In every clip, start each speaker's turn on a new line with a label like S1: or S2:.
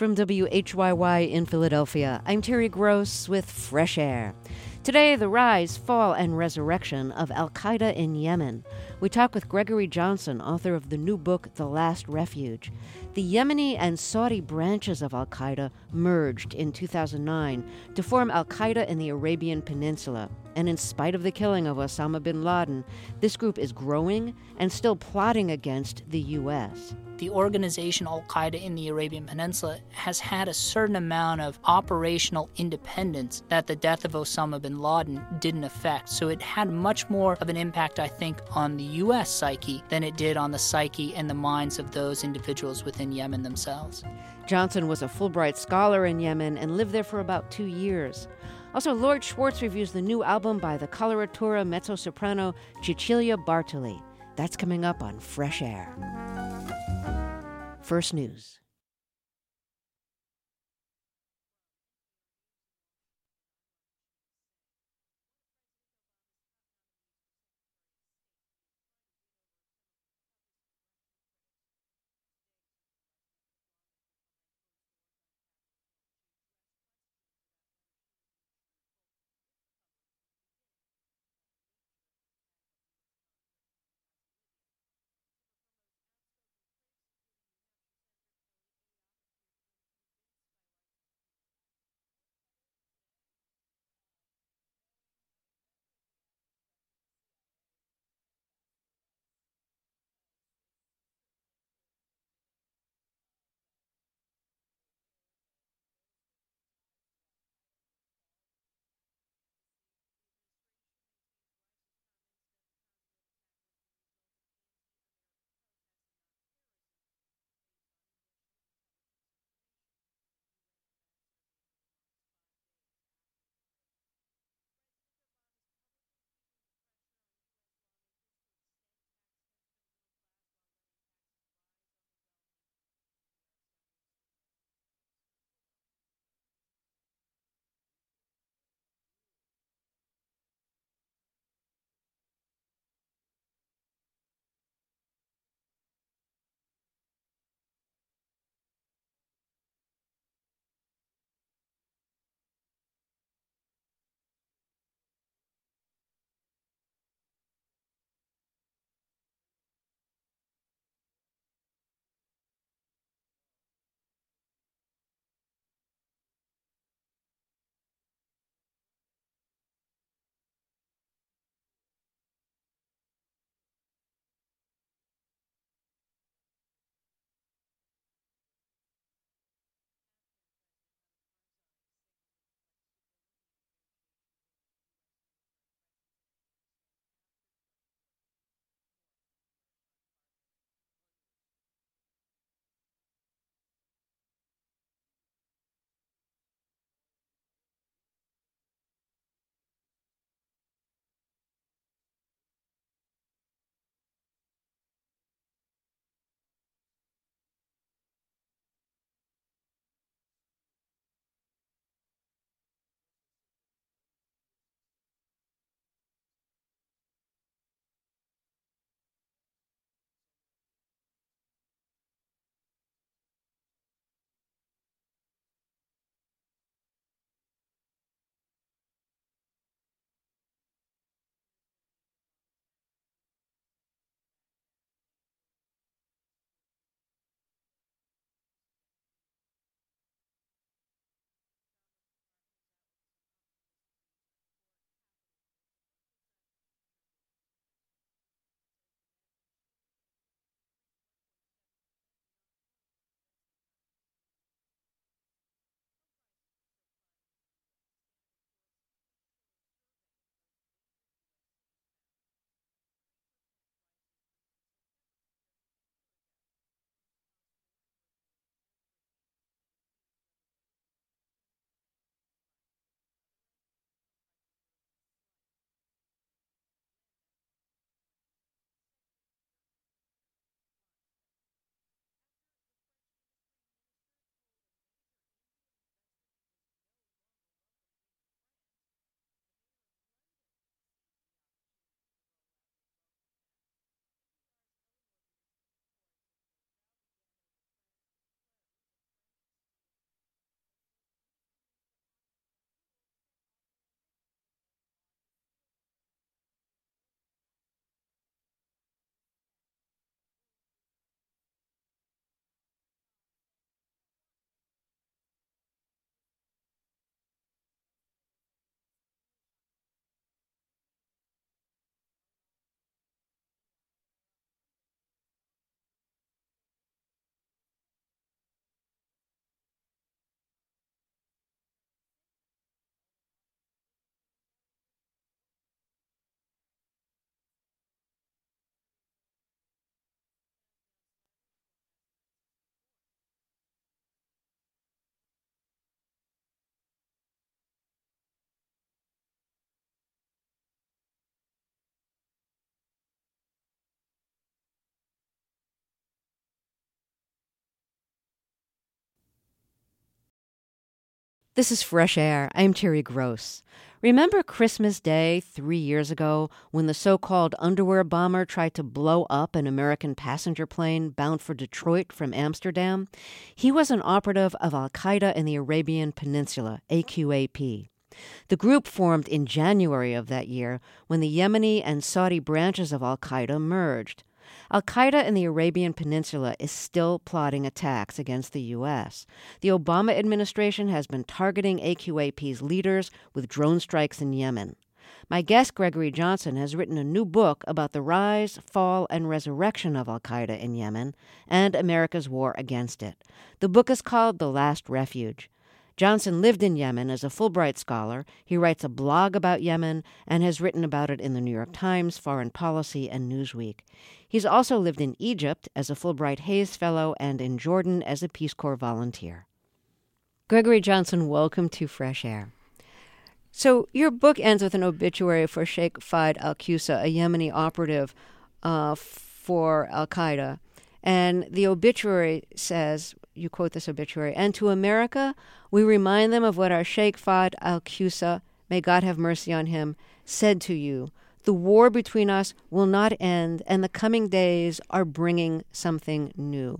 S1: From WHYY in Philadelphia, I'm Terry Gross with Fresh Air. Today, the rise, fall, and resurrection of al-Qaeda in Yemen. We talk with Gregory Johnson, author of the new book, The Last Refuge. The Yemeni and Saudi branches of al-Qaeda merged in 2009 to form al-Qaeda in the Arabian Peninsula. And in spite of the killing of Osama bin Laden, this group is growing and still plotting against the U.S.
S2: The organization al-Qaeda in the Arabian Peninsula has had a certain amount of operational independence that the death of Osama bin Laden didn't affect. So it had much more of an impact, I think, on the U.S. psyche than it did on the psyche and the minds of those individuals within Yemen themselves.
S1: Johnson was a Fulbright scholar in Yemen and lived there for about 2 years. Also, Lloyd Schwartz reviews the new album by the coloratura mezzo-soprano Cecilia Bartoli. That's coming up on Fresh Air. First News. This is Fresh Air. I'm Terry Gross. Remember Christmas Day 3 years ago when the so-called underwear bomber tried to blow up an American passenger plane bound for Detroit from Amsterdam? He was an operative of Al-Qaeda in the Arabian Peninsula, AQAP. The group formed in January of that year when the Yemeni and Saudi branches of Al-Qaeda merged. Al-Qaeda in the Arabian Peninsula is still plotting attacks against the U.S. The Obama administration has been targeting AQAP's leaders with drone strikes in Yemen. My guest, Gregory Johnson, has written a new book about the rise, fall, and resurrection of Al-Qaeda in Yemen and America's war against it. The book is called The Last Refuge. Johnson lived in Yemen as a Fulbright scholar. He writes a blog about Yemen and has written about it in the New York Times, Foreign Policy, and Newsweek. He's also lived in Egypt as a Fulbright Hays Fellow and in Jordan as a Peace Corps volunteer. Gregory Johnson, welcome to Fresh Air. So your book ends with an obituary for Sheikh Fahd al-Qussa, a Yemeni operative for Al-Qaeda. And the obituary says, you quote this obituary, "And to America, we remind them of what our Sheikh Fahd al-Qussa, may God have mercy on him, said to you. The war between us will not end, and the coming days are bringing something new."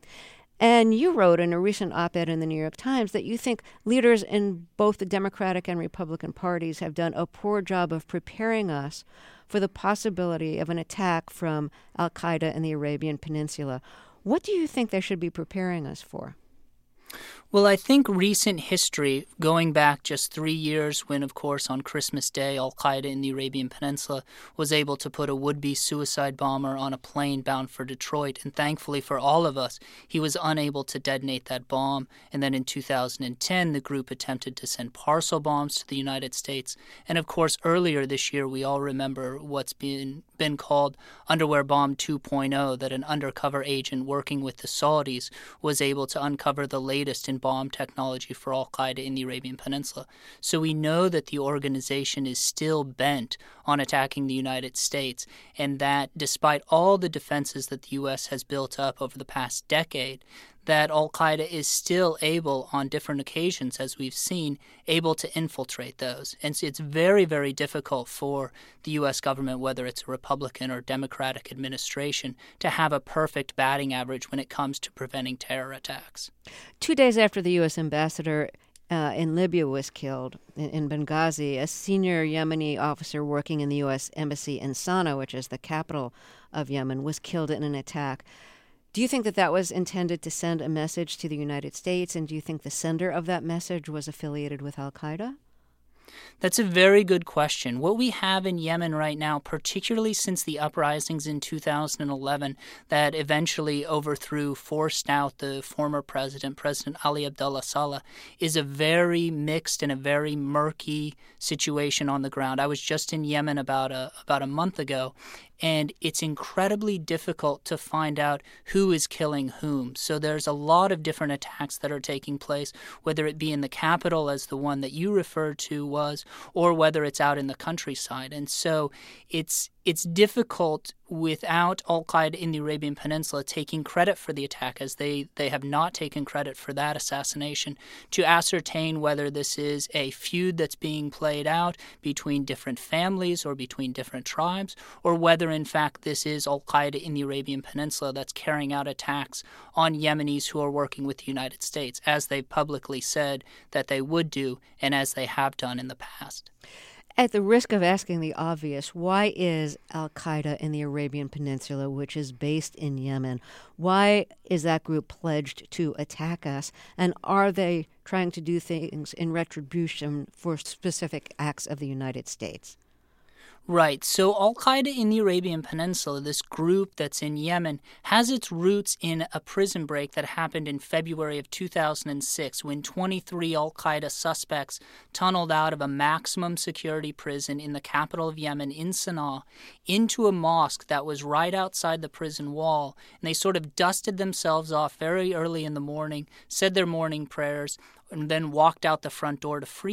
S1: And you wrote in a recent op-ed in the New York Times that you think leaders in both the Democratic and Republican parties have done a poor job of preparing us for the possibility of an attack from Al-Qaeda in the Arabian Peninsula. What do you think they should be preparing us for?
S2: Well, I think recent history, going back just 3 years when, of course, on Christmas Day, Al-Qaeda in the Arabian Peninsula was able to put a would-be suicide bomber on a plane bound for Detroit. And thankfully for all of us, he was unable to detonate that bomb. And then in 2010, the group attempted to send parcel bombs to the United States. And of course, earlier this year, we all remember what's been called Underwear Bomb 2.0, that an undercover agent working with the Saudis was able to uncover the latest in bomb technology for Al-Qaeda in the Arabian Peninsula. So we know that the organization is still bent on attacking the United States, and that despite all the defenses that the U.S. has built up over the past decade, that Al-Qaeda is still able, on different occasions, as we've seen, able to infiltrate those. And so it's very, very difficult for the U.S. government, whether it's a Republican or Democratic administration, to have a perfect batting average when it comes to preventing terror attacks.
S1: 2 days after the U.S. ambassador in Libya was killed in Benghazi, a senior Yemeni officer working in the U.S. embassy in Sana'a, which is the capital of Yemen, was killed in an attack. Do you think that that was intended to send a message to the United States, and do you think the sender of that message was affiliated with Al-Qaeda?
S2: That's a very good question. What we have in Yemen right now, particularly since the uprisings in 2011 that eventually forced out the former President Ali Abdullah Saleh, is a very mixed and a very murky situation on the ground. I was just in Yemen about a month ago, and it's incredibly difficult to find out who is killing whom. So there's a lot of different attacks that are taking place, whether it be in the capital, as the one that you referred to was, or whether it's out in the countryside. And so it's difficult without Al-Qaeda in the Arabian Peninsula taking credit for the attack, as they have not taken credit for that assassination, to ascertain whether this is a feud that's being played out between different families or between different tribes, or whether in fact this is Al-Qaeda in the Arabian Peninsula that's carrying out attacks on Yemenis who are working with the United States, as they publicly said that they would do and as they have done in the past.
S1: At the risk of asking the obvious, why is Al-Qaeda in the Arabian Peninsula, which is based in Yemen, why is that group pledged to attack us? And are they trying to do things in retribution for specific acts of the United States?
S2: Right. So Al-Qaeda in the Arabian Peninsula, this group that's in Yemen, has its roots in a prison break that happened in February of 2006 when 23 Al-Qaeda suspects tunneled out of a maximum security prison in the capital of Yemen, in Sana'a, into a mosque that was right outside the prison wall. And they sort of dusted themselves off very early in the morning, said their morning prayers, and then walked out the front door to freedom.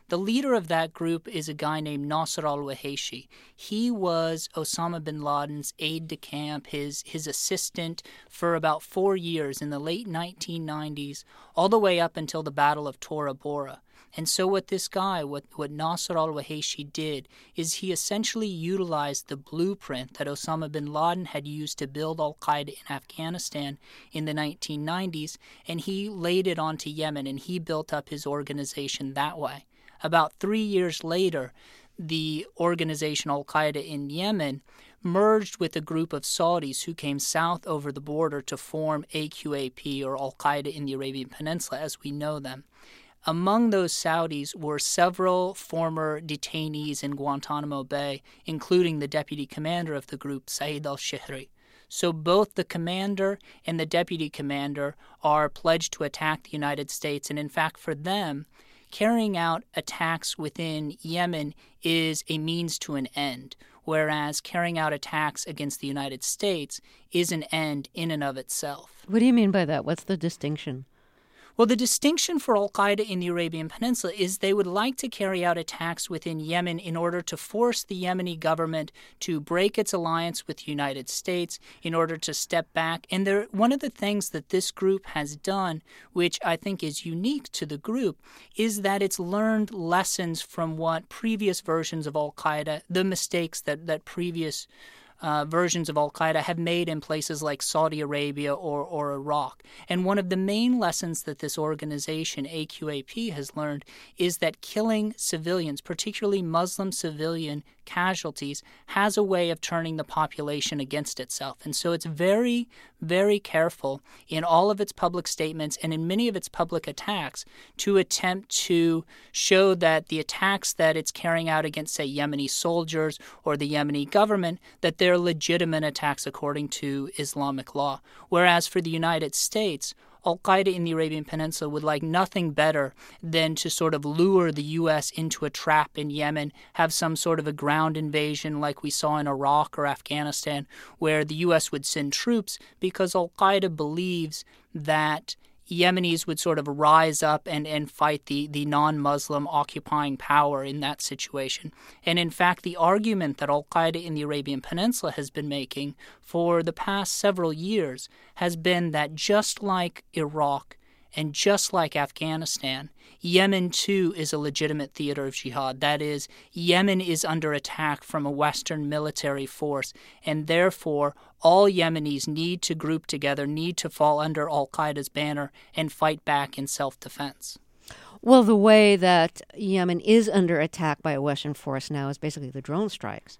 S2: The leader of that group is a guy named Nasser al-Waheshi. He was Osama bin Laden's aide-de-camp, his assistant for about 4 years in the late 1990s, all the way up until the Battle of Tora Bora. And so what this guy, what Nasser al-Waheshi did, is he essentially utilized the blueprint that Osama bin Laden had used to build al-Qaeda in Afghanistan in the 1990s, and he laid it onto Yemen, and he built up his organization that way. About 3 years later, the organization al-Qaeda in Yemen merged with a group of Saudis who came south over the border to form AQAP, or al-Qaeda in the Arabian Peninsula as we know them. Among those Saudis were several former detainees in Guantanamo Bay, including the deputy commander of the group, Saeed al-Shihri. So both the commander and the deputy commander are pledged to attack the United States, and in fact for them, carrying out attacks within Yemen is a means to an end, whereas carrying out attacks against the United States is an end in and of itself.
S1: What do you mean by that? What's the distinction?
S2: Well, the distinction for al-Qaeda in the Arabian Peninsula is they would like to carry out attacks within Yemen in order to force the Yemeni government to break its alliance with the United States, in order to step back. And one of the things that this group has done, which I think is unique to the group, is that it's learned lessons from what previous versions of al-Qaeda, the mistakes that previous versions of al-Qaeda have made in places like Saudi Arabia or Iraq. And one of the main lessons that this organization, AQAP, has learned is that killing civilians, particularly Muslim civilian casualties, has a way of turning the population against itself. And so it's very, very careful in all of its public statements and in many of its public attacks to attempt to show that the attacks that it's carrying out against, say, Yemeni soldiers or the Yemeni government, that they're legitimate attacks according to Islamic law. Whereas for the United States, al-Qaeda in the Arabian Peninsula would like nothing better than to sort of lure the U.S. into a trap in Yemen, have some sort of a ground invasion like we saw in Iraq or Afghanistan, where the U.S. would send troops, because al-Qaeda believes that Yemenis would sort of rise up and fight the non-Muslim occupying power in that situation. And in fact, the argument that al-Qaeda in the Arabian Peninsula has been making for the past several years has been that just like Iraq and just like Afghanistan, Yemen too is a legitimate theater of jihad. That is, Yemen is under attack from a Western military force, and therefore all Yemenis need to group together, need to fall under al-Qaeda's banner and fight back in self-defense.
S1: Well, the way that Yemen is under attack by a Western force now is basically the drone strikes.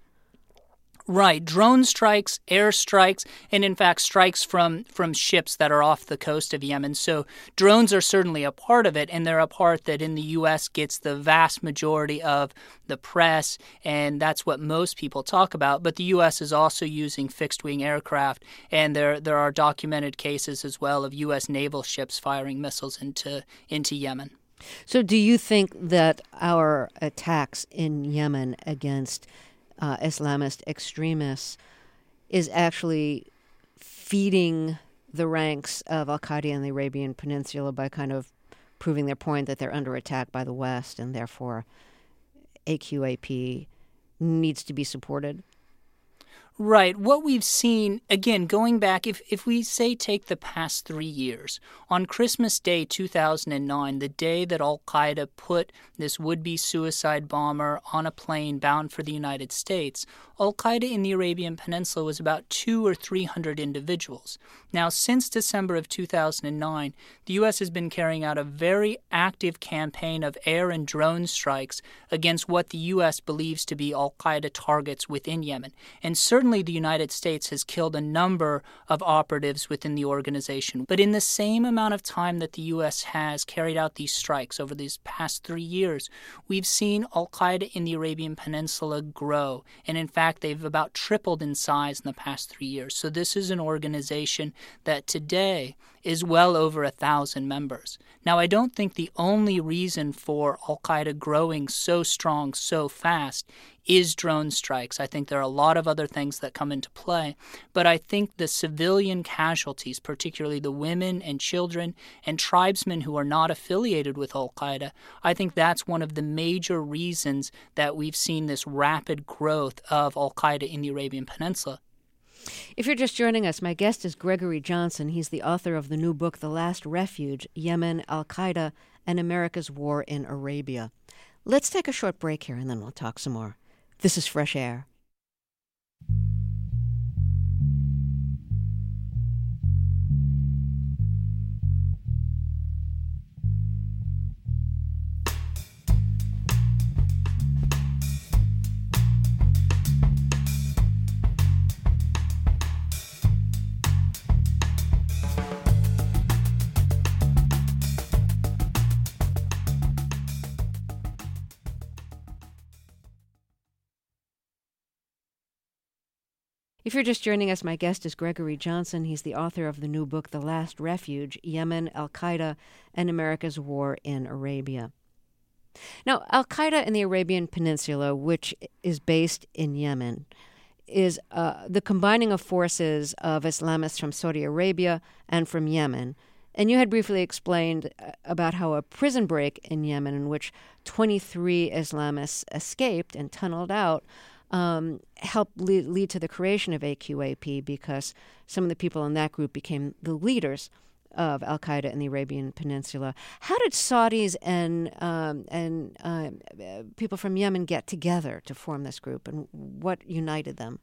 S2: Right. Drone strikes, air strikes, and in fact strikes from ships that are off the coast of Yemen. So drones are certainly a part of it, and they're a part that in the U.S. gets the vast majority of the press, and that's what most people talk about. But the U.S. is also using fixed-wing aircraft, and there are documented cases as well of U.S. naval ships firing missiles into Yemen.
S1: So do you think that our attacks in Yemen against Islamist extremists is actually feeding the ranks of al-Qaeda in the Arabian Peninsula by kind of proving their point that they're under attack by the West, and therefore AQAP needs to be supported?
S2: Right. What we've seen, again, going back, if we say take the past 3 years, on Christmas Day 2009, the day that al-Qaeda put this would-be suicide bomber on a plane bound for the United States, al-Qaeda in the Arabian Peninsula was about 200 or 300 individuals. Now, since December of 2009, the U.S. has been carrying out a very active campaign of air and drone strikes against what the U.S. believes to be al-Qaeda targets within Yemen. And certainly the United States has killed a number of operatives within the organization. But in the same amount of time that the U.S. has carried out these strikes over these past 3 years, we've seen al-Qaeda in the Arabian Peninsula grow. And in fact, they've about tripled in size in the past 3 years. So this is an organization that today is well over 1,000 members. Now, I don't think the only reason for al-Qaeda growing so strong so fast is drone strikes. I think there are a lot of other things that come into play, but I think the civilian casualties, particularly the women and children and tribesmen who are not affiliated with al-Qaeda, I think that's one of the major reasons that we've seen this rapid growth of al-Qaeda in the Arabian Peninsula.
S1: If you're just joining us, my guest is Gregory Johnson. He's the author of the new book, The Last Refuge, Yemen, Al-Qaeda, and America's War in Arabia. Let's take a short break here, and then we'll talk some more. This is Fresh Air. If you're just joining us, my guest is Gregory Johnson. He's the author of the new book, The Last Refuge, Yemen, Al-Qaeda, and America's War in Arabia. Now, Al-Qaeda in the Arabian Peninsula, which is based in Yemen, is the combining of forces of Islamists from Saudi Arabia and from Yemen. And you had briefly explained about how a prison break in Yemen in which 23 Islamists escaped and tunneled out helped lead to the creation of AQAP, because some of the people in that group became the leaders of Al-Qaeda in the Arabian Peninsula. How did Saudis and people from Yemen get together to form this group, and what united them?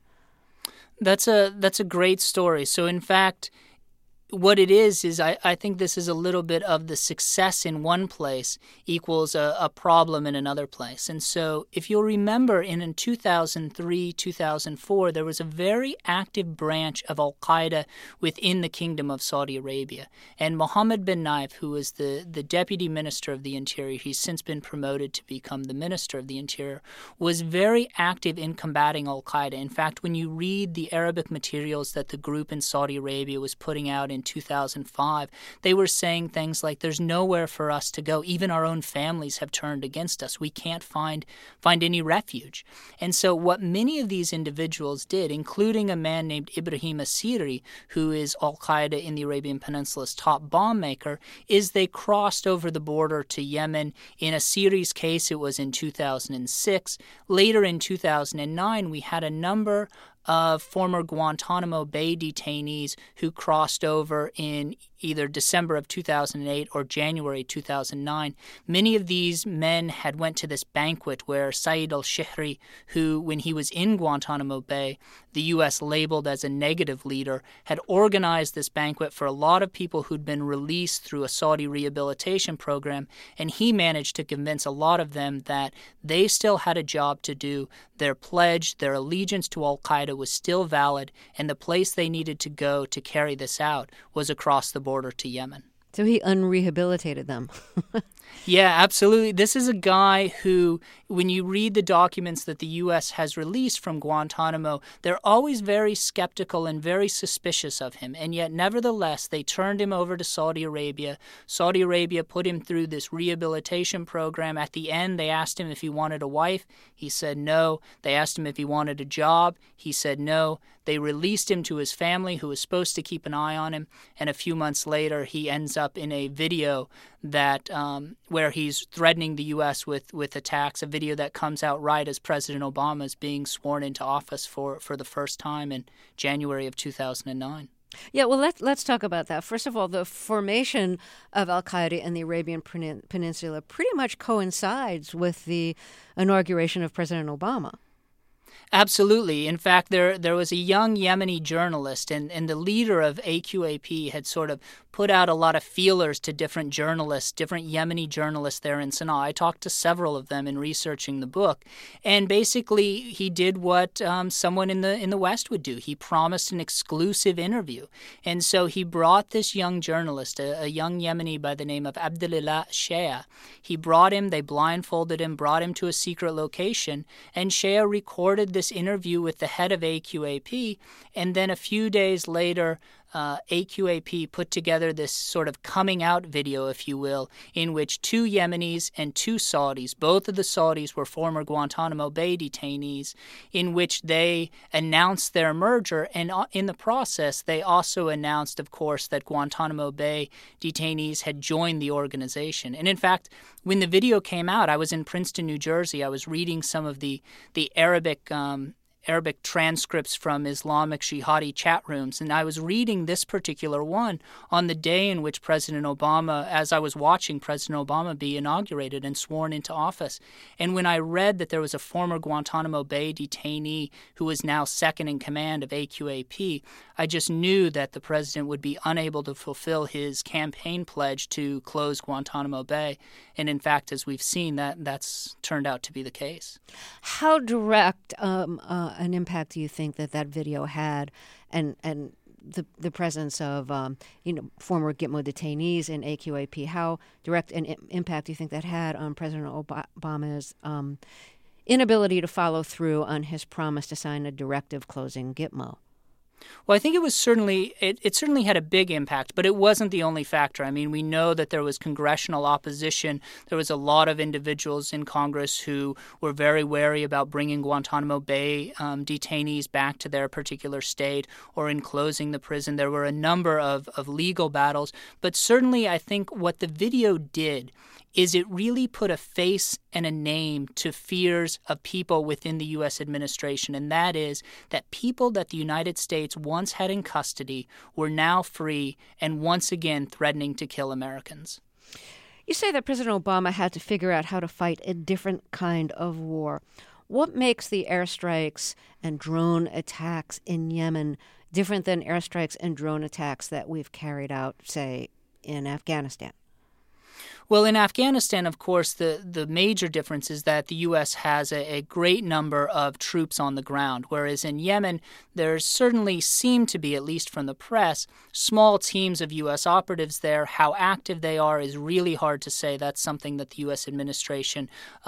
S2: That's a great story. So in fact, what it is I think this is a little bit of the success in one place equals a problem in another place. And so if you'll remember, in 2003, 2004, there was a very active branch of al-Qaeda within the Kingdom of Saudi Arabia. And Mohammed bin Naif, who was the Deputy Minister of the Interior, he's since been promoted to become the Minister of the Interior, was very active in combating al-Qaeda. In fact, when you read the Arabic materials that the group in Saudi Arabia was putting out in 2005, they were saying things like, there's nowhere for us to go. Even our own families have turned against us. We can't find any refuge. And so what many of these individuals did, including a man named Ibrahim Asiri, who is al-Qaeda in the Arabian Peninsula's top bomb maker, is they crossed over the border to Yemen. In Asiri's case, it was in 2006. Later in 2009, we had a number of former Guantanamo Bay detainees who crossed over in either December of 2008 or January 2009. Many of these men had went to this banquet where Saeed al-Shihri, who, when he was in Guantanamo Bay, the U.S. labeled as a negative leader, had organized this banquet for a lot of people who'd been released through a Saudi rehabilitation program, and he managed to convince a lot of them that they still had a job to do. Their pledge, their allegiance to al-Qaeda was still valid, and the place they needed to go to carry this out was across the border to Yemen.
S1: So he unrehabilitated them.
S2: Yeah, absolutely. This is a guy who, when you read the documents that the U.S. has released from Guantanamo, they're always very skeptical and very suspicious of him. And yet, nevertheless, they turned him over to Saudi Arabia. Saudi Arabia put him through this rehabilitation program. At the end, they asked him if he wanted a wife. He said no. They asked him if he wanted a job. He said no. They released him to his family, who was supposed to keep an eye on him. And a few months later, he ends up in a video that where he's threatening the U.S. with attacks, a video that comes out right as President Obama is being sworn into office for the first time in January of 2009.
S1: Yeah, well, let's talk about that. First of all, the formation of al-Qaeda in the Arabian Peninsula pretty much coincides with the inauguration of President Obama.
S2: Absolutely. In fact, there was a young Yemeni journalist, and the leader of AQAP had sort of put out a lot of feelers to different journalists, different Yemeni journalists there in Sana'a. I talked to several of them in researching the book, and basically he did what someone in the West would do. He promised an exclusive interview, and so he brought this young journalist, a young Yemeni by the name of Abdulillah Shea. He brought him, they blindfolded him, brought him to a secret location, and Shea recorded this interview with the head of AQAP, and then a few days later, AQAP put together this sort of coming out video, if you will, in which 2 Yemenis and 2 Saudis, both of the Saudis were former Guantanamo Bay detainees, in which they announced their merger. And in the process, they also announced, of course, that Guantanamo Bay detainees had joined the organization. And in fact, when the video came out, I was in Princeton, New Jersey. I was reading some of the Arabic transcripts from Islamic jihadi chat rooms, and I was reading this particular one on the day in which President Obama, as I was watching President Obama be inaugurated and sworn into office. And when I read that there was a former Guantanamo Bay detainee who was now second in command of AQAP, I just knew that the president would be unable to fulfill his campaign pledge to close Guantanamo Bay. And in fact, as we've seen, that's turned out to be the case.
S1: How direct an impact do you think that video had, and the presence of former Gitmo detainees in AQAP? How direct an impact do you think that had on President Obama's inability to follow through on his promise to sign a directive closing Gitmo?
S2: Well, I think it certainly had a big impact, but it wasn't the only factor. I mean, we know that there was congressional opposition. There was a lot of individuals in Congress who were very wary about bringing Guantanamo Bay detainees back to their particular state or in closing the prison. There were a number of legal battles, but certainly I think what the video did is it really put a face and a name to fears of people within the U.S. administration, and that is that people that the United States once had in custody were now free and once again threatening to kill Americans.
S1: You say that President Obama had to figure out how to fight a different kind of war. What makes the airstrikes and drone attacks in Yemen different than airstrikes and drone attacks that we've carried out, say, in Afghanistan?
S2: Well, in Afghanistan, of course, the major difference is that the U.S. has a great number of troops on the ground, whereas in Yemen, there certainly seem to be, at least from the press, small teams of U.S. operatives there. How active they are is really hard to say. That's something that the U.S. administration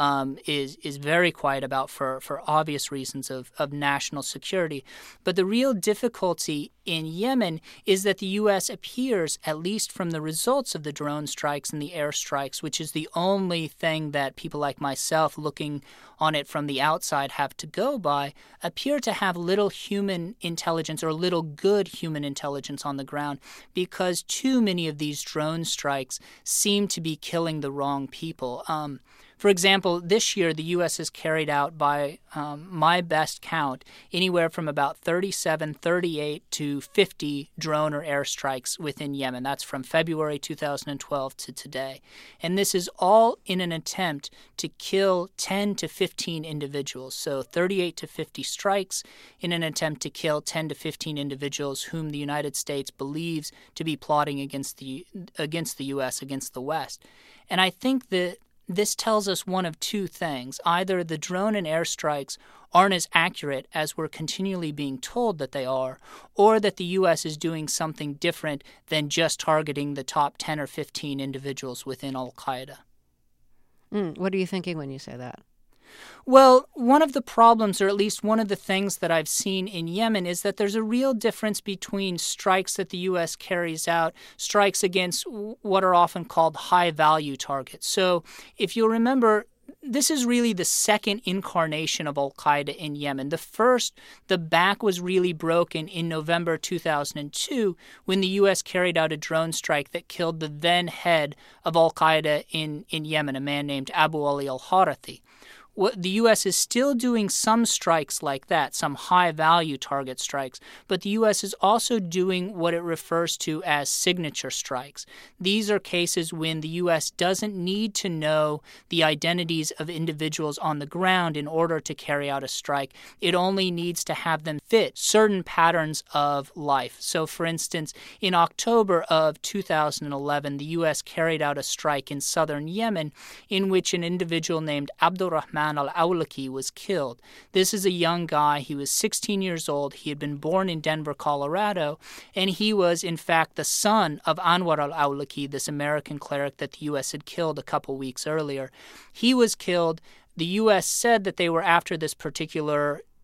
S2: is very quiet about for obvious reasons of national security. But the real difficulty in Yemen is that the U.S. appears, at least from the results of the drone strikes and the airstrikes, which is the only thing that people like myself looking on it from the outside have to go by, appear to have little human intelligence or little good human intelligence on the ground, because too many of these drone strikes seem to be killing the wrong people. For example, this year the U.S. has carried out, by my best count, anywhere from about 37, 38 to 50 drone or airstrikes within Yemen. That's from February 2012 to today. And this is all in an attempt to kill 10 to 15 individuals. So 38 to 50 strikes in an attempt to kill 10 to 15 individuals whom the United States believes to be plotting against the U.S., against the West. And I think that this tells us one of two things. Either the drone and airstrikes aren't as accurate as we're continually being told that they are, or that the U.S. is doing something different than just targeting the top 10 or 15 individuals within al-Qaeda.
S1: What are you thinking when you say that?
S2: Well, one of the problems, or at least one of the things that I've seen in Yemen, is that there's a real difference between strikes that the U.S. carries out, strikes against what are often called high-value targets. So if you'll remember, this is really the second incarnation of al-Qaeda in Yemen. The first, the back was really broken in November 2002 when the U.S. carried out a drone strike that killed the then head of al-Qaeda in Yemen, a man named Abu Ali al-Harathi. The U.S. is still doing some strikes like that, some high-value target strikes, but the U.S. is also doing what it refers to as signature strikes. These are cases when the U.S. doesn't need to know the identities of individuals on the ground in order to carry out a strike. It only needs to have them fit certain patterns of life. So, for instance, in October of 2011, the U.S. carried out a strike in southern Yemen in which an individual named Abdurrahman al-Awlaki was killed. This is a young guy. He was 16 years old. He had been born in Denver, Colorado, and he was, in fact, the son of Anwar al-Awlaki, this American cleric that the U.S. had killed a couple weeks earlier. He was killed. The U.S. said that they were after this particular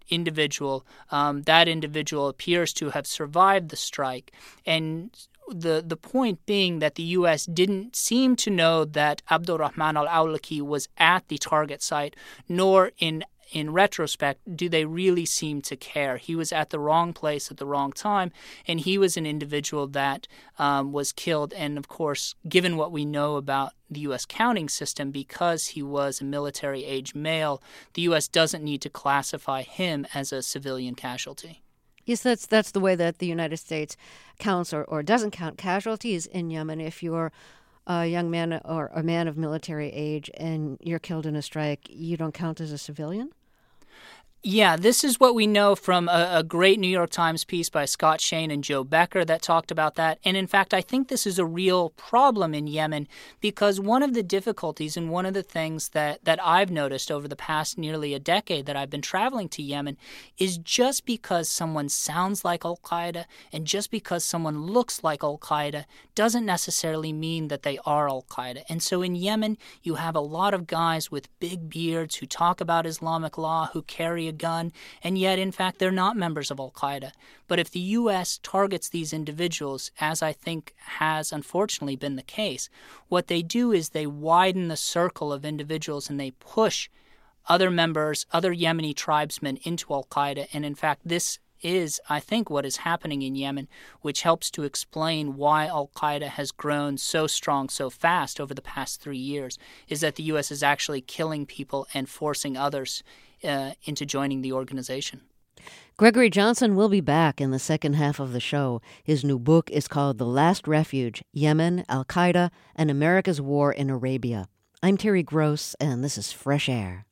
S2: individual. That individual appears to have survived the strike. And the point being that the U.S. didn't seem to know that Abdurrahman al-Awlaki was at the target site, nor in retrospect, do they really seem to care. He was at the wrong place at the wrong time, and he was an individual that was killed. And, of course, given what we know about the U.S. counting system, because he was a military-age male, the U.S. doesn't need to classify him as a civilian casualty.
S1: Yes, that's the way that the United States counts or doesn't count casualties in Yemen. If you're a young man or a man of military age and you're killed in a strike, you don't count as a civilian?
S2: Yeah, this is what we know from a great New York Times piece by Scott Shane and Joe Becker that talked about that. And in fact, I think this is a real problem in Yemen, because one of the difficulties and one of the things that I've noticed over the past nearly a decade that I've been traveling to Yemen is just because someone sounds like al-Qaeda and just because someone looks like al-Qaeda doesn't necessarily mean that they are al-Qaeda. And so in Yemen, you have a lot of guys with big beards who talk about Islamic law, who carry a gun, and yet, in fact, they're not members of al-Qaeda. But if the U.S. targets these individuals, as I think has unfortunately been the case, what they do is they widen the circle of individuals and they push other members, other Yemeni tribesmen into al-Qaeda. And in fact, this is, I think, what is happening in Yemen, which helps to explain why al-Qaeda has grown so strong so fast over the past 3 years, is that the U.S. is actually killing people and forcing others into joining the organization.
S1: Gregory Johnson will be back in the second half of the show. His new book is called The Last Refuge, Yemen, Al-Qaeda, and America's War in Arabia. I'm Terry Gross, and this is Fresh Air.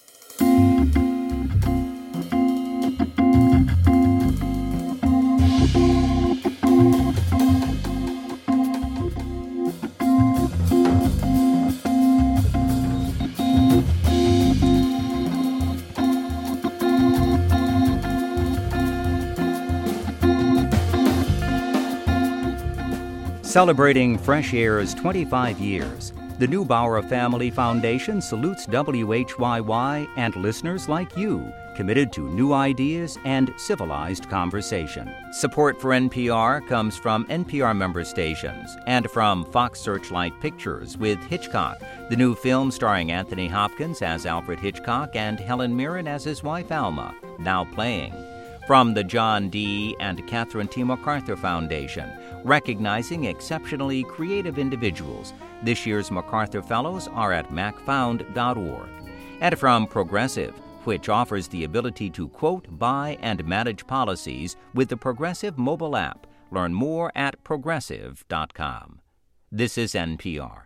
S3: Celebrating Fresh Air's 25 years, the Neubauer Family Foundation salutes WHYY and listeners like you, committed to new ideas and civilized conversation. Support for NPR comes from NPR member stations and from Fox Searchlight Pictures with Hitchcock, the new film starring Anthony Hopkins as Alfred Hitchcock and Helen Mirren as his wife Alma, now playing. From the John D. and Catherine T. MacArthur Foundation, recognizing exceptionally creative individuals. This year's MacArthur Fellows are at macfound.org. And from Progressive, which offers the ability to quote, buy, and manage policies with the Progressive mobile app. Learn more at progressive.com. This is NPR.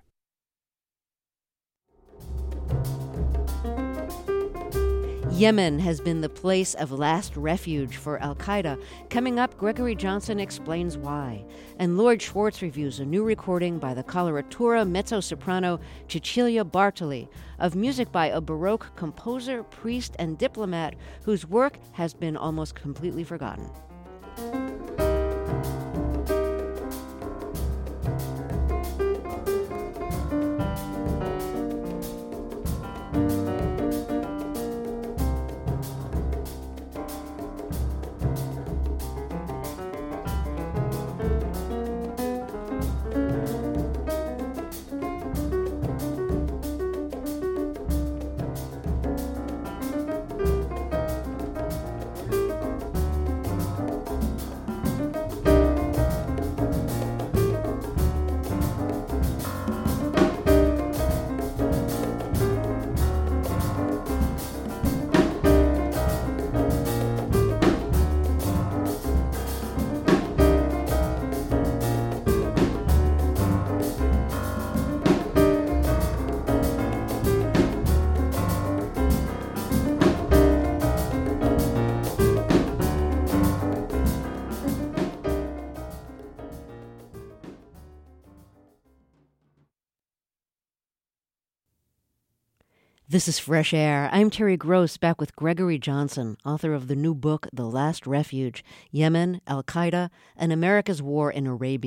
S1: Yemen has been the place of last refuge for al-Qaeda. Coming up, Gregory Johnson explains why. And Lloyd Schwartz reviews a new recording by the coloratura mezzo-soprano Cecilia Bartoli of music by a Baroque composer, priest, and diplomat whose work has been almost completely forgotten. This is Fresh Air. I'm Terry Gross, back with Gregory Johnson, author of the new book, The Last Refuge, Yemen, Al-Qaeda, and America's War in Arabia.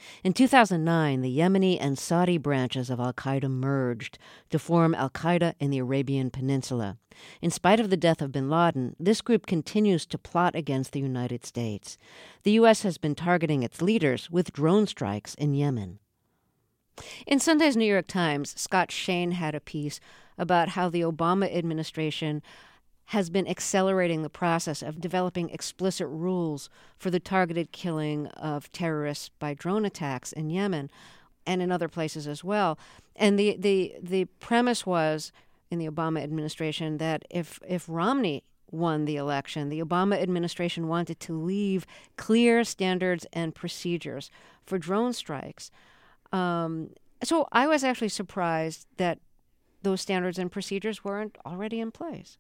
S1: In 2009, the Yemeni and Saudi branches of al-Qaeda merged to form al-Qaeda in the Arabian Peninsula. In spite of the death of bin Laden, this group continues to plot against the United States. The U.S. has been targeting its leaders with drone strikes in Yemen. In Sunday's New York Times, Scott Shane had a piece about how the Obama administration has been accelerating the process of developing explicit rules for the targeted killing of terrorists by drone attacks in Yemen and in other places as well. And the premise was in the Obama administration that if Romney won the election, the Obama administration wanted to leave clear standards and procedures for drone strikes. So I was actually surprised that those standards and procedures weren't already in place.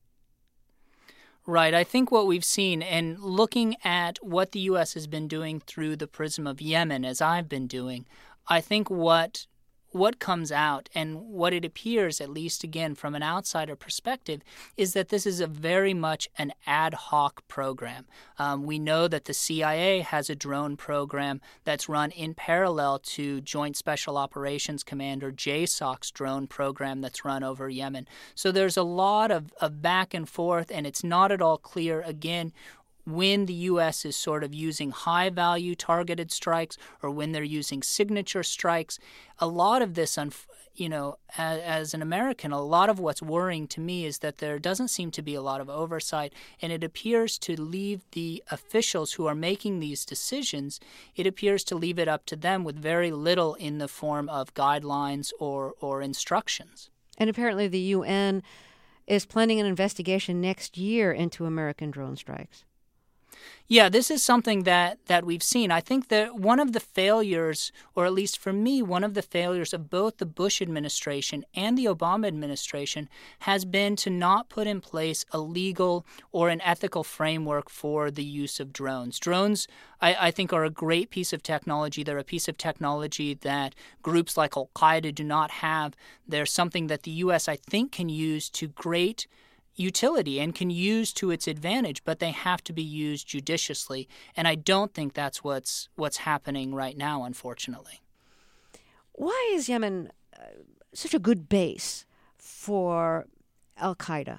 S2: Right. I think what we've seen, and looking at what the U.S. has been doing through the prism of Yemen, as I've been doing, I think what comes out and what it appears, at least again from an outsider perspective, is that this is a very much an ad hoc program. We know that the CIA has a drone program that's run in parallel to Joint Special Operations Command, or JSOC's drone program that's run over Yemen. So there's a lot of back and forth, and it's not at all clear, again, when the U.S. is sort of using high-value targeted strikes or when they're using signature strikes. A lot of this, as an American, a lot of what's worrying to me is that there doesn't seem to be a lot of oversight, and it appears to leave the officials who are making these decisions, it appears to leave it up to them with very little in the form of guidelines or instructions.
S1: And apparently the UN is planning an investigation next year into American drone strikes.
S2: Yeah, this is something that we've seen. I think that one of the failures, or at least for me, one of the failures of both the Bush administration and the Obama administration has been to not put in place a legal or an ethical framework for the use of drones. Drones, I think, are a great piece of technology. They're a piece of technology that groups like al-Qaeda do not have. They're something that the U.S., I think, can use to great utility and can use to its advantage, but they have to be used judiciously. And I don't think that's what's happening right now, unfortunately.
S1: Why is Yemen such a good base for al-Qaeda?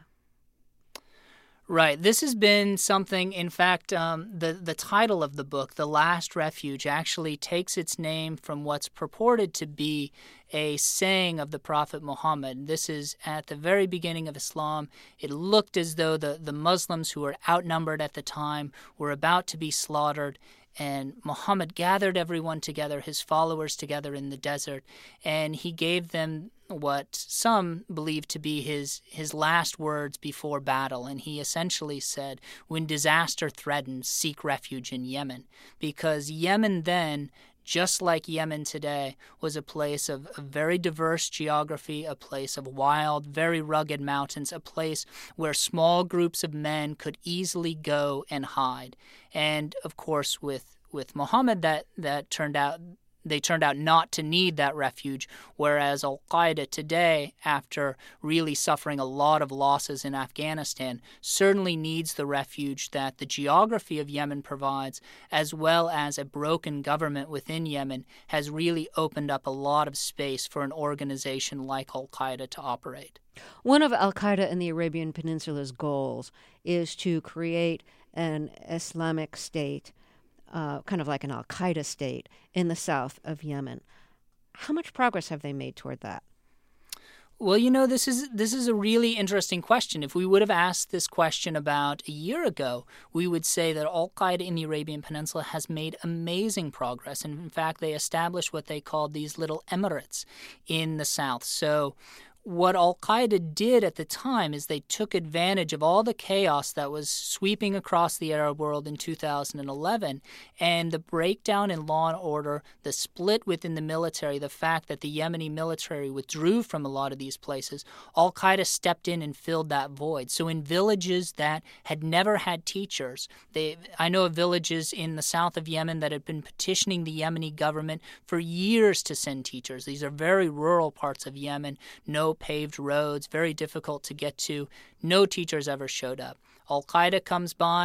S2: Right. This has been something, in fact, the title of the book, The Last Refuge, actually takes its name from what's purported to be a saying of the Prophet Muhammad. This is at the very beginning of Islam. It looked as though the Muslims, who were outnumbered at the time, were about to be slaughtered. And Muhammad gathered everyone together, his followers together in the desert, and he gave them what some believe to be his last words before battle. And he essentially said, when disaster threatens, seek refuge in Yemen. Because Yemen then, just like Yemen today, was a place of a very diverse geography, a place of wild, very rugged mountains, a place where small groups of men could easily go and hide. And, of course, with Muhammad, that turned out not to need that refuge, whereas al-Qaeda today, after really suffering a lot of losses in Afghanistan, certainly needs the refuge that the geography of Yemen provides, as well as a broken government within Yemen has really opened up a lot of space for an organization like al-Qaeda to operate.
S1: One of al-Qaeda in the Arabian Peninsula's goals is to create an Islamic state, kind of like an al-Qaeda state, in the south of Yemen. How much progress have they made toward that?
S2: Well, this is a really interesting question. If we would have asked this question about a year ago, we would say that al-Qaeda in the Arabian Peninsula has made amazing progress. And in fact, they established what they called these little emirates in the south. So what al-Qaeda did at the time is they took advantage of all the chaos that was sweeping across the Arab world in 2011, and the breakdown in law and order, the split within the military, the fact that the Yemeni military withdrew from a lot of these places. Al-Qaeda stepped in and filled that void. So in villages that had never had teachers, I know of villages in the south of Yemen that had been petitioning the Yemeni government for years to send teachers. These are very rural parts of Yemen, no paved roads, very difficult to get to. No teachers ever showed up. Al-Qaeda comes by,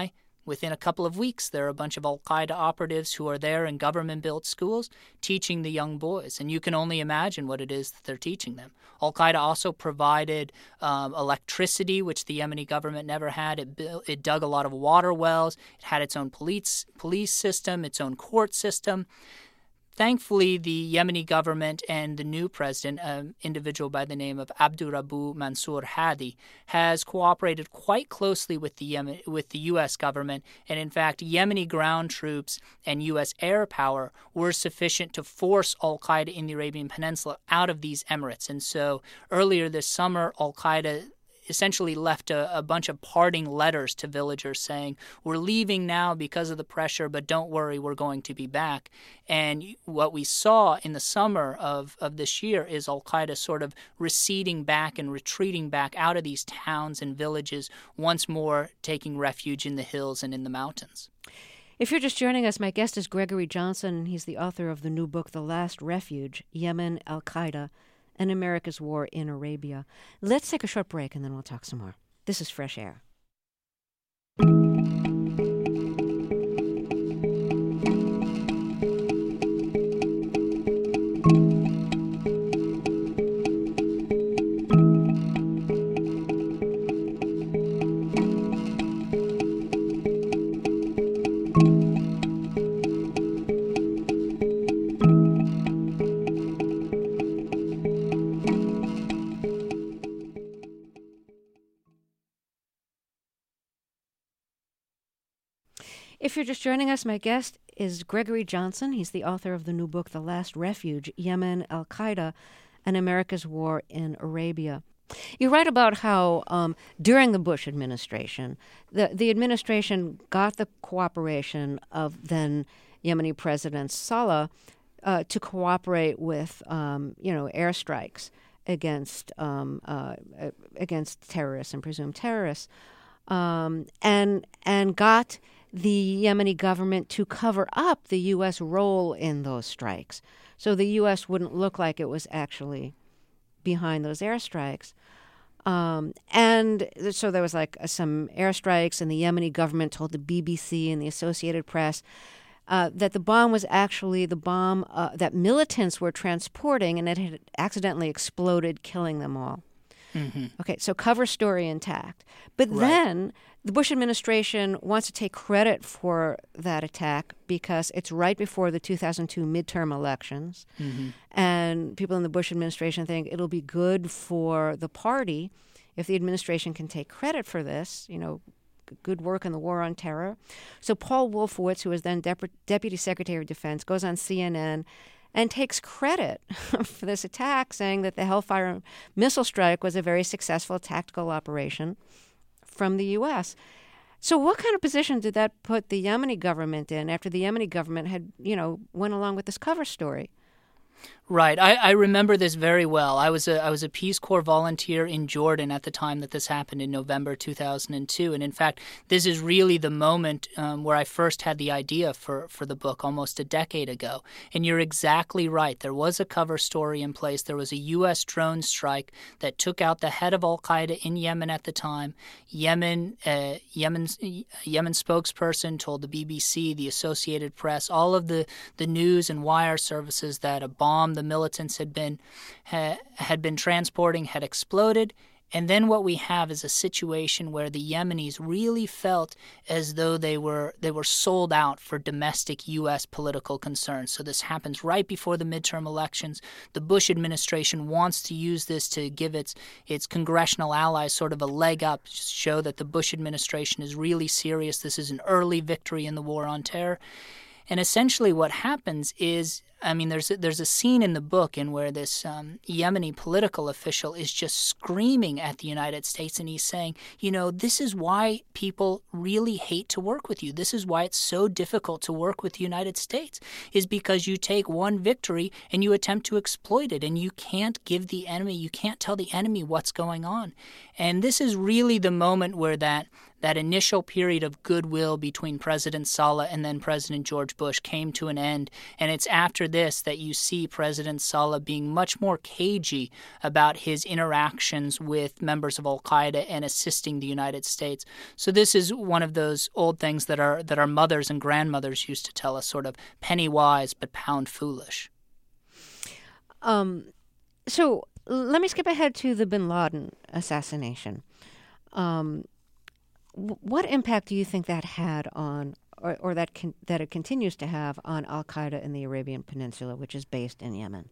S2: within a couple of weeks, there are a bunch of al-Qaeda operatives who are there in government-built schools teaching the young boys. And you can only imagine what it is that they're teaching them. Al-Qaeda also provided electricity, which the Yemeni government never had. It dug a lot of water wells. It had its own police system, its own court system. Thankfully, the Yemeni government and the new president, an individual by the name of Abdurabu Mansour Hadi, has cooperated quite closely with the U.S. government. And in fact, Yemeni ground troops and U.S. air power were sufficient to force al-Qaeda in the Arabian Peninsula out of these emirates. And so earlier this summer, al-Qaeda essentially left a bunch of parting letters to villagers saying, we're leaving now because of the pressure, but don't worry, we're going to be back. And what we saw in the summer of this year is al-Qaeda sort of receding back and retreating back out of these towns and villages, once more taking refuge in the hills and in the mountains.
S1: If you're just joining us, my guest is Gregory Johnson. He's the author of the new book, The Last Refuge, Yemen, Al-Qaeda, and America's War in Arabia. Let's take a short break and then we'll talk some more. This is Fresh Air. If you're just joining us, my guest is Gregory Johnson. He's the author of the new book, The Last Refuge, Yemen, Al-Qaeda, and America's War in Arabia. You write about how during the Bush administration, the administration got the cooperation of then Yemeni President Saleh to cooperate with, airstrikes against terrorists and presumed terrorists, and got the Yemeni government to cover up the U.S. role in those strikes. So the U.S. wouldn't look like it was actually behind those airstrikes. And so there was some airstrikes, and the Yemeni government told the BBC and the Associated Press that the bomb was actually the bomb that militants were transporting, and it had accidentally exploded, killing them all. Mm-hmm. Okay, so cover story intact. But then the Bush administration wants to take credit for that attack because it's right before the 2002 midterm elections. Mm-hmm. And people in the Bush administration think it'll be good for the party if the administration can take credit for this, good work in the war on terror. So Paul Wolfowitz, who was then Deputy Secretary of Defense, goes on CNN and takes credit for this attack, saying that the Hellfire missile strike was a very successful tactical operation from the U.S. So what kind of position did that put the Yemeni government in after the Yemeni government had, went along with this cover story?
S2: Right. I remember this very well. I was a Peace Corps volunteer in Jordan at the time that this happened in November 2002. And in fact, this is really the moment where I first had the idea for the book almost a decade ago. And you're exactly right. There was a cover story in place. There was a U.S. drone strike that took out the head of al-Qaeda in Yemen at the time. Yemen spokesperson told the BBC, the Associated Press, all of the news and wire services that a bomb the militants had been transporting had exploded. And then what we have is a situation where the Yemenis really felt as though they were sold out for domestic U.S. political concerns. So this happens right before the midterm elections. The Bush administration wants to use this to give its congressional allies sort of a leg up, show that the Bush administration is really serious. This is an early victory in the war on terror. And essentially what happens is, there's a scene in the book in where this Yemeni political official is just screaming at the United States, and he's saying, this is why people really hate to work with you. This is why it's so difficult to work with the United States, is because you take one victory and you attempt to exploit it, and you can't you can't tell the enemy what's going on. And this is really the moment where that initial period of goodwill between President Saleh and then President George Bush came to an end, and it's after after this that you see President Saleh being much more cagey about his interactions with members of al-Qaeda and assisting the United States. So this is one of those old things that our mothers and grandmothers used to tell us, sort of penny wise but pound foolish.
S1: So let me skip ahead to the bin Laden assassination. What impact do you think that had on, or that it continues to have on al-Qaeda in the Arabian Peninsula, which is based in Yemen?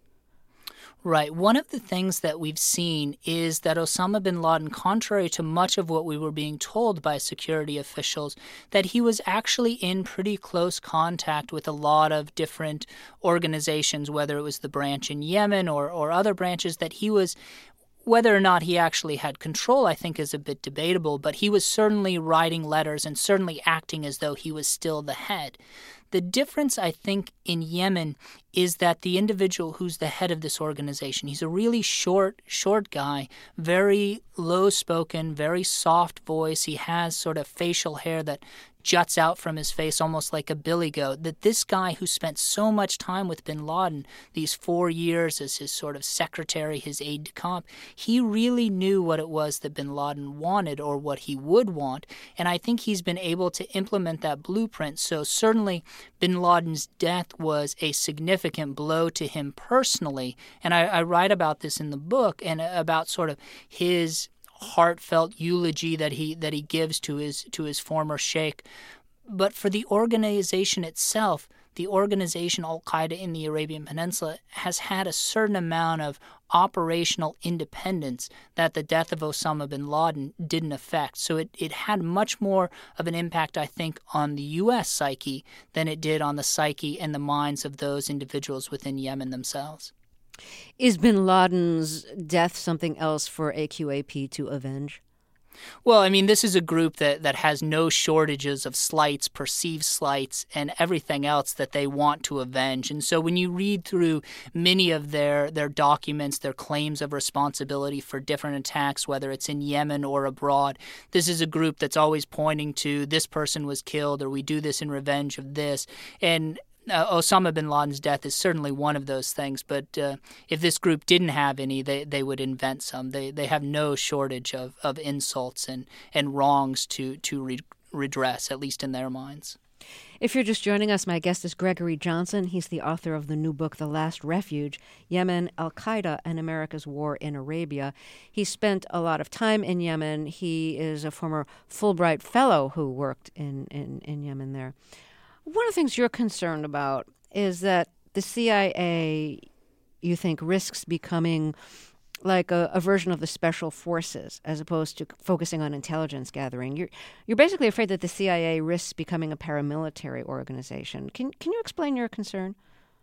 S2: Right. One of the things that we've seen is that Osama bin Laden, contrary to much of what we were being told by security officials, that he was actually in pretty close contact with a lot of different organizations, whether it was the branch in Yemen or other branches, that he was... Whether or not he actually had control, I think, is a bit debatable, but he was certainly writing letters and certainly acting as though he was still the head. The difference, I think, in Yemen is that the individual who's the head of this organization, he's a really short guy, very low-spoken, very soft voice. He has sort of facial hair that juts out from his face almost like a billy goat, that this guy who spent so much time with bin Laden, these 4 years as his sort of secretary, his aide-de-camp, he really knew what it was that bin Laden wanted or what he would want, and I think he's been able to implement that blueprint. So certainly bin Laden's death was a significant blow to him personally, and I write about this in the book and about sort of his heartfelt eulogy that he gives to his former sheikh. But for the organization itself, the organization al-Qaeda in the Arabian Peninsula has had a certain amount of operational independence that the death of Osama bin Laden didn't affect. So it had much more of an impact, I think, on the U.S. psyche than it did on the psyche and the minds of those individuals within Yemen themselves.
S1: Is bin Laden's death something else for AQAP to avenge?
S2: Well, I mean, this is a group that has no shortages of slights, perceived slights, and everything else that they want to avenge. And so when you read through many of their documents, their claims of responsibility for different attacks, whether it's in Yemen or abroad, this is a group that's always pointing to this person was killed or we do this in revenge of this. And Osama bin Laden's death is certainly one of those things, but if this group didn't have any, they would invent some. They have no shortage of insults and wrongs to redress, at least in their minds.
S1: If you're just joining us, my guest is Gregory Johnson. He's the author of the new book, The Last Refuge, Yemen, Al-Qaeda, and America's War in Arabia. He spent a lot of time in Yemen. He is a former Fulbright Fellow who worked in Yemen there. One of the things you're concerned about is that the CIA, you think, risks becoming like a version of the special forces as opposed to focusing on intelligence gathering. You're basically afraid that the CIA risks becoming a paramilitary organization. Can you explain your concern?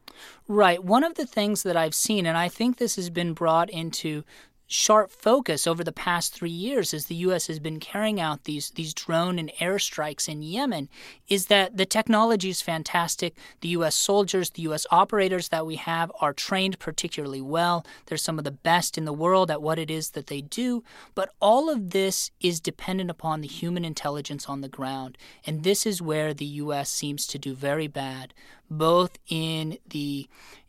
S2: Right. One of the things that I've seen, and I think this has been brought into sharp focus over the past 3 years as the U.S. has been carrying out these drone and airstrikes in Yemen, is that the technology is fantastic. The U.S. soldiers, the U.S. operators that we have are trained particularly well. They're some of the best in the world at what it is that they do. But all of this is dependent upon the human intelligence on the ground. And this is where the U.S. seems to do very bad, both in the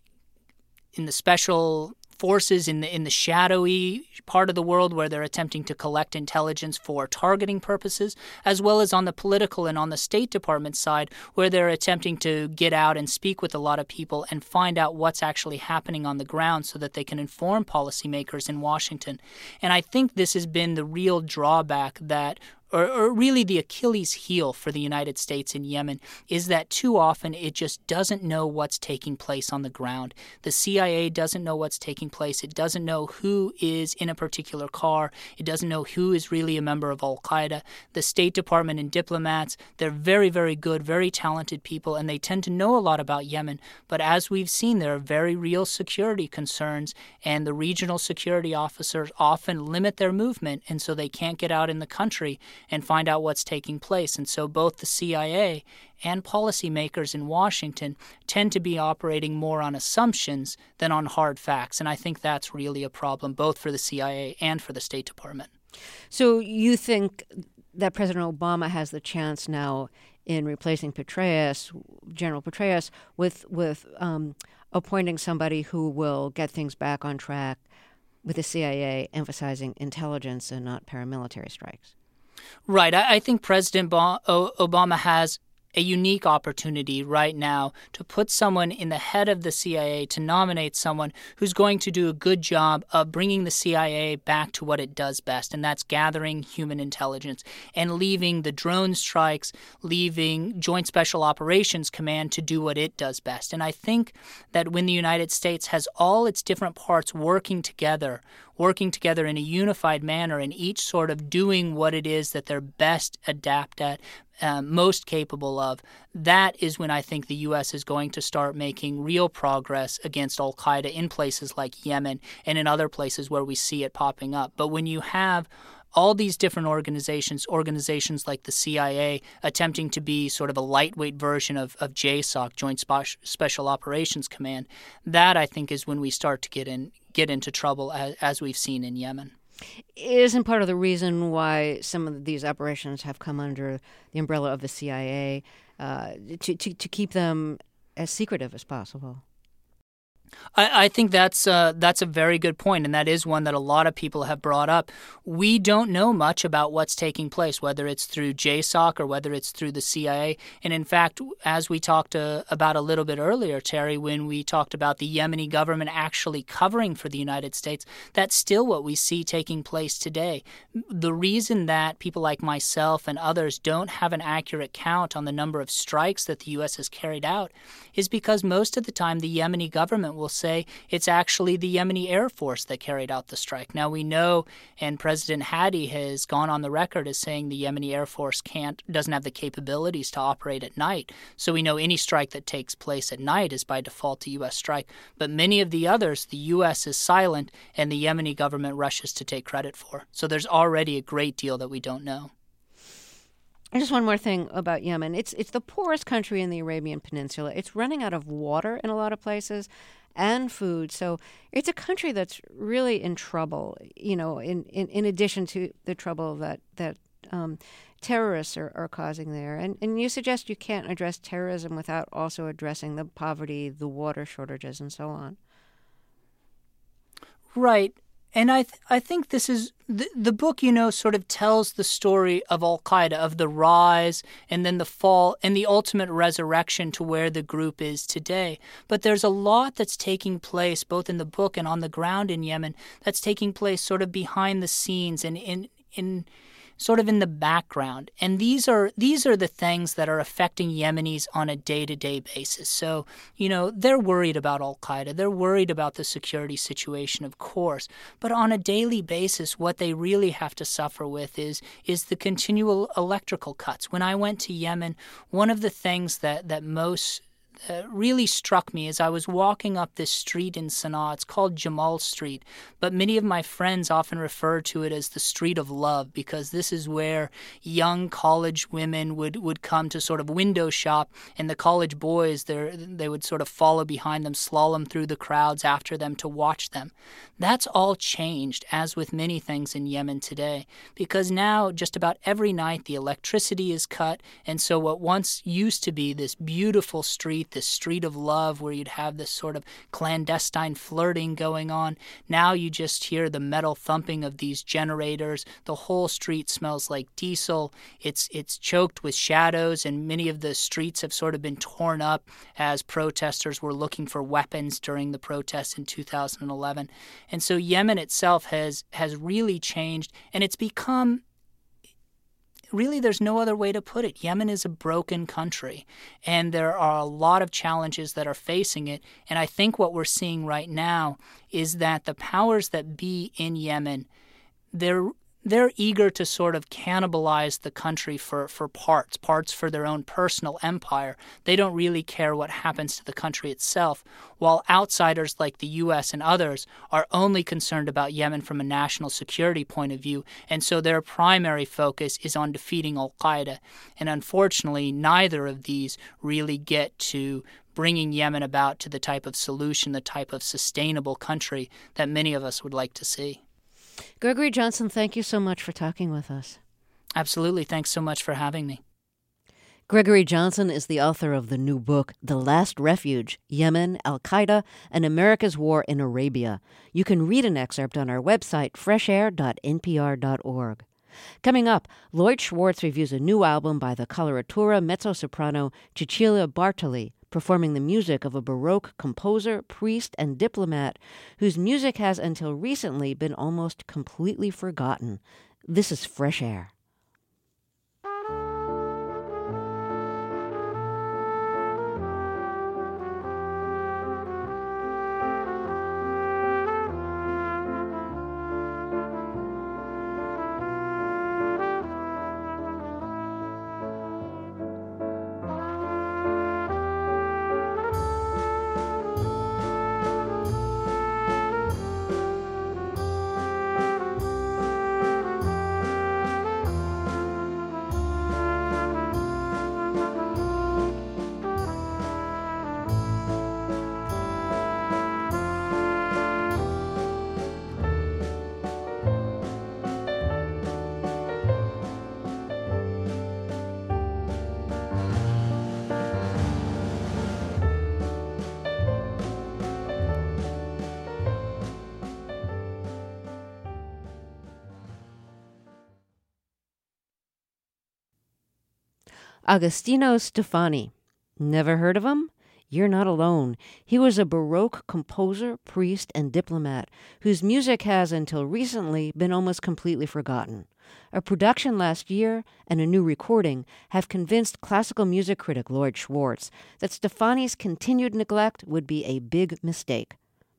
S2: special forces in the shadowy part of the world where they're attempting to collect intelligence for targeting purposes, as well as on the political and on the State Department side where they're attempting to get out and speak with a lot of people and find out what's actually happening on the ground so that they can inform policymakers in Washington. And I think this has been the real drawback that or really the Achilles heel for the United States in Yemen, is that too often it just doesn't know what's taking place on the ground. The CIA doesn't know what's taking place. It doesn't know who is in a particular car. It doesn't know who is really a member of al-Qaeda. The State Department and diplomats, they're very, very good, very talented people, and they tend to know a lot about Yemen. But as we've seen, there are very real security concerns, and the regional security officers often limit their movement, and so they can't get out in the country and find out what's taking place. And so both the CIA and policymakers in Washington tend to be operating more on assumptions than on hard facts. And I think that's really a problem, both for the CIA and for the State Department.
S1: So you think that President Obama has the chance now, in replacing Petraeus, General Petraeus, with appointing somebody who will get things back on track, with the CIA emphasizing intelligence and not paramilitary strikes.
S2: Right. I think President Obama has a unique opportunity right now to put someone in the head of the CIA, to nominate someone who's going to do a good job of bringing the CIA back to what it does best, and that's gathering human intelligence and leaving the drone strikes, leaving Joint Special Operations Command to do what it does best. And I think that when the United States has all its different parts working together in a unified manner, and each sort of doing what it is that they're best adept at, most capable of, that is when I think the U.S. is going to start making real progress against al-Qaeda in places like Yemen and in other places where we see it popping up. But when you have all these different organizations like the CIA, attempting to be sort of a lightweight version of JSOC, Joint Special Operations Command, that I think is when we start to get into trouble, as we've seen in Yemen.
S1: Isn't part of the reason why some of these operations have come under the umbrella of the CIA to keep them as secretive as possible?
S2: I think that's a very good point, and that is one that a lot of people have brought up. We don't know much about what's taking place, whether it's through JSOC or whether it's through the CIA. And in fact, as we talked about a little bit earlier, Terry, when we talked about the Yemeni government actually covering for the United States, that's still what we see taking place today. The reason that people like myself and others don't have an accurate count on the number of strikes that the U.S. has carried out is because most of the time the Yemeni government will say it's actually the Yemeni Air Force that carried out the strike. Now we know, and President Hadi has gone on the record as saying the Yemeni Air Force doesn't have the capabilities to operate at night. So we know any strike that takes place at night is by default a U.S. strike. But many of the others, the U.S. is silent and the Yemeni government rushes to take credit for. So there's already a great deal that we don't know.
S1: And just one more thing about Yemen. It's the poorest country in the Arabian Peninsula. It's running out of water in a lot of places and food. So it's a country that's really in trouble, in addition to the trouble that terrorists are causing there. And you suggest you can't address terrorism without also addressing the poverty, the water shortages, and so on.
S2: Right. And I think this is the book, sort of tells the story of al-Qaeda, of the rise and then the fall and the ultimate resurrection to where the group is today. But there's a lot that's taking place both in the book and on the ground in Yemen that's taking place sort of behind the scenes and in sort of in the background. And these are the things that are affecting Yemenis on a day-to-day basis. So, they're worried about al-Qaeda. They're worried about the security situation, of course. But on a daily basis, what they really have to suffer with is the continual electrical cuts. When I went to Yemen, one of the things that most really struck me as I was walking up this street in Sana'a. It's called Jamal Street, but many of my friends often refer to it as the Street of Love because this is where young college women would come to sort of window shop, and the college boys, they would sort of follow behind them, slalom through the crowds after them to watch them. That's all changed, as with many things in Yemen today, because now just about every night the electricity is cut, and so what once used to be this beautiful street, this street of love where you'd have this sort of clandestine flirting going on, now you just hear the metal thumping of these generators. The whole street smells like diesel. It's choked with shadows, and many of the streets have sort of been torn up as protesters were looking for weapons during the protests in 2011. And so Yemen itself has really changed, and it's become, really, there's no other way to put it. Yemen is a broken country, and there are a lot of challenges that are facing it. And I think what we're seeing right now is that the powers that be in Yemen, they're eager to sort of cannibalize the country for parts for their own personal empire. They don't really care what happens to the country itself, while outsiders like the U.S. and others are only concerned about Yemen from a national security point of view, and so their primary focus is on defeating al-Qaeda. And unfortunately, neither of these really get to bringing Yemen about to the type of solution, the type of sustainable country that many of us would like to see.
S1: Gregory Johnson, thank you so much for talking with us.
S2: Absolutely. Thanks so much for having me.
S1: Gregory Johnson is the author of the new book, The Last Refuge, Yemen, Al-Qaeda, and America's War in Arabia. You can read an excerpt on our website, freshair.npr.org. Coming up, Lloyd Schwartz reviews a new album by the coloratura mezzo-soprano Cecilia Bartoli, performing the music of a Baroque composer, priest, and diplomat whose music has until recently been almost completely forgotten. This is Fresh Air. Agostino Stefani. Never heard of him? You're not alone. He was a Baroque composer, priest, and diplomat whose music has, until recently, been almost completely forgotten. A production last year and a new recording have convinced classical music critic Lloyd Schwartz that Stefani's continued neglect would be a big mistake.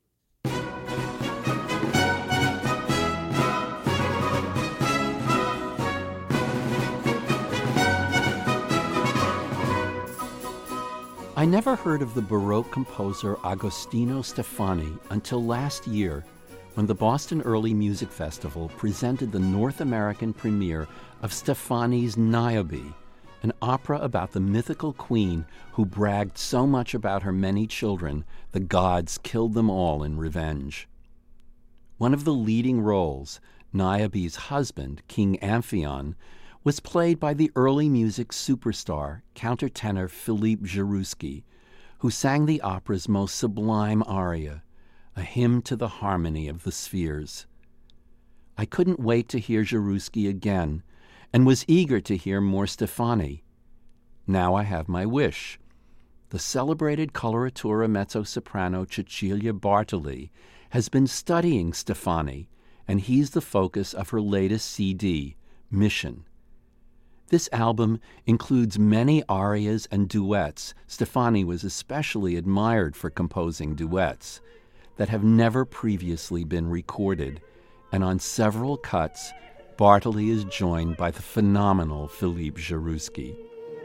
S4: I never heard of the Baroque composer Agostino Stefani until last year, when the Boston Early Music Festival presented the North American premiere of Stefani's Niobe, an opera about the mythical queen who bragged so much about her many children, the gods killed them all in revenge. One of the leading roles, Niobe's husband, King Amphion, was played by the early music superstar, countertenor Philippe Jaroussky, who sang the opera's most sublime aria, a hymn to the harmony of the spheres. I couldn't wait to hear Jaroussky again, and was eager to hear more Stefani. Now I have my wish. The celebrated coloratura mezzo-soprano Cecilia Bartoli has been studying Stefani, and he's the focus of her latest CD, Mission. This album includes many arias and duets. Stefani was especially admired for composing duets that have never previously been recorded, and on several cuts, Bartoli is joined by the phenomenal Philippe Jaroussky.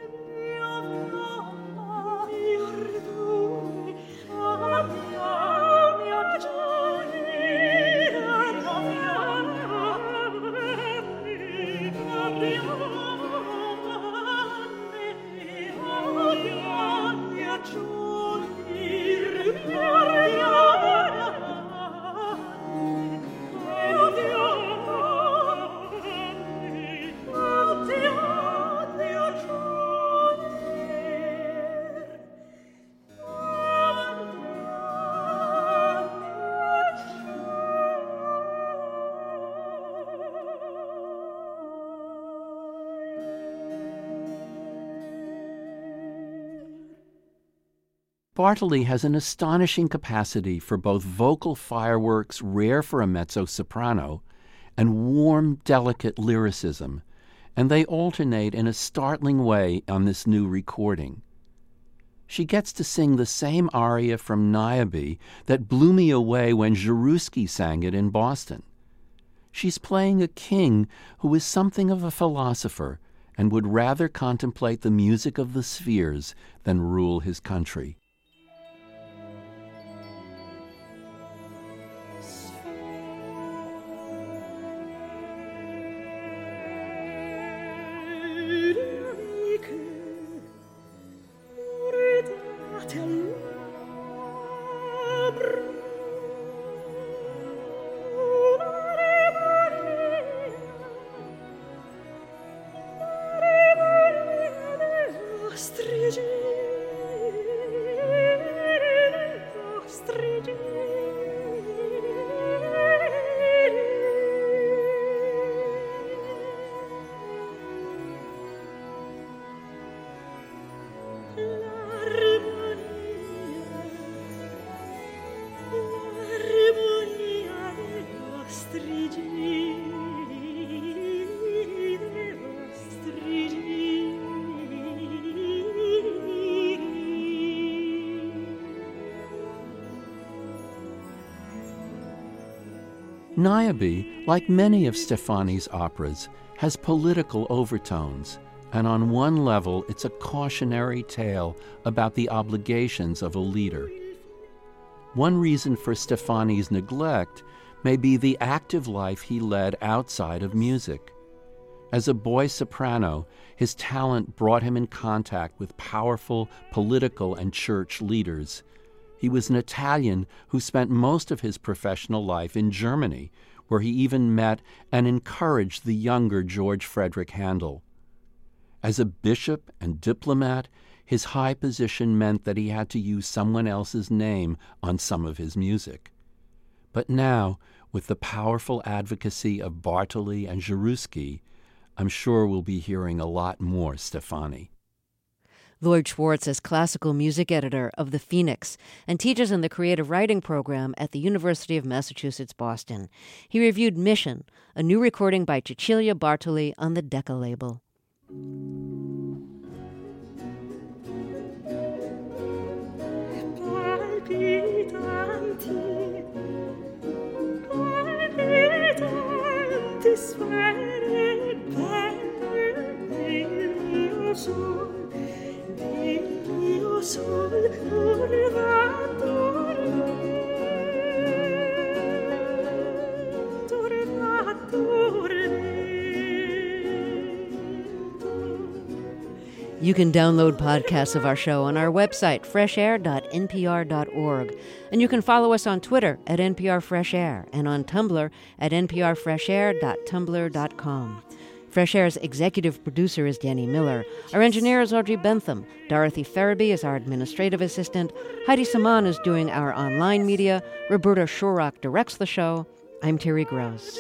S4: Bartoli has an astonishing capacity for both vocal fireworks rare for a mezzo-soprano and warm, delicate lyricism, and they alternate in a startling way on this new recording. She gets to sing the same aria from Niobe that blew me away when Jaroussky sang it in Boston. She's playing a king who is something of a philosopher and would rather contemplate the music of the spheres than rule his country. Niobe, like many of Stefani's operas, has political overtones, and on one level it's a cautionary tale about the obligations of a leader. One reason for Stefani's neglect may be the active life he led outside of music. As a boy soprano, his talent brought him in contact with powerful political and church leaders. He was an Italian who spent most of his professional life in Germany, where he even met and encouraged the younger George Frederick Handel. As a bishop and diplomat, his high position meant that he had to use someone else's name on some of his music. But now, with the powerful advocacy of Bartoli and Jaruski, I'm sure we'll be hearing a lot more Stefani.
S1: Lloyd Schwartz is classical music editor of The Phoenix and teaches in the creative writing program at the University of Massachusetts, Boston. He reviewed Mission, a new recording by Cecilia Bartoli on the Decca label. You can download podcasts of our show on our website, freshair.npr.org. And you can follow us on Twitter at NPR Fresh Air and on Tumblr at nprfreshair.tumblr.com. Fresh Air's executive producer is Danny Miller. Our engineer is Audrey Bentham. Dorothy Ferriby is our administrative assistant. Heidi Saman is doing our online media. Roberta Shorrock directs the show. I'm Terry Gross.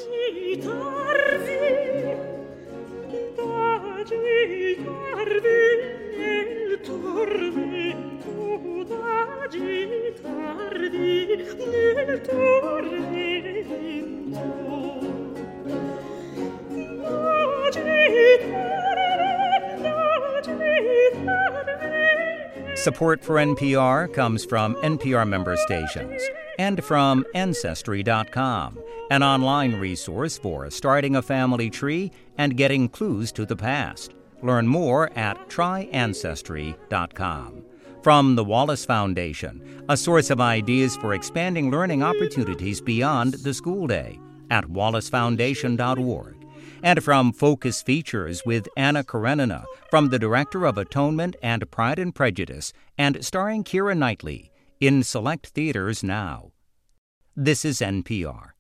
S3: Support for NPR comes from NPR member stations and from Ancestry.com, an online resource for starting a family tree and getting clues to the past. Learn more at tryancestry.com. From the Wallace Foundation, a source of ideas for expanding learning opportunities beyond the school day at wallacefoundation.org. And from Focus Features with Anna Karenina, from the Director of Atonement and Pride and Prejudice, and starring Keira Knightley, in select theaters now. This is NPR.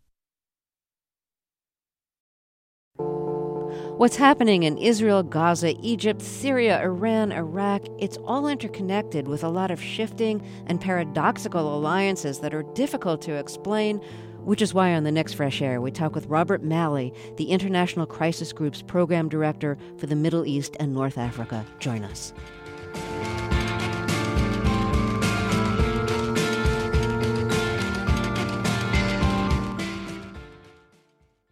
S1: What's happening in Israel, Gaza, Egypt, Syria, Iran, Iraq, it's all interconnected with a lot of shifting and paradoxical alliances that are difficult to explain, which is why on the next Fresh Air we talk with Robert Malley, the International Crisis Group's Program Director for the Middle East and North Africa. Join us.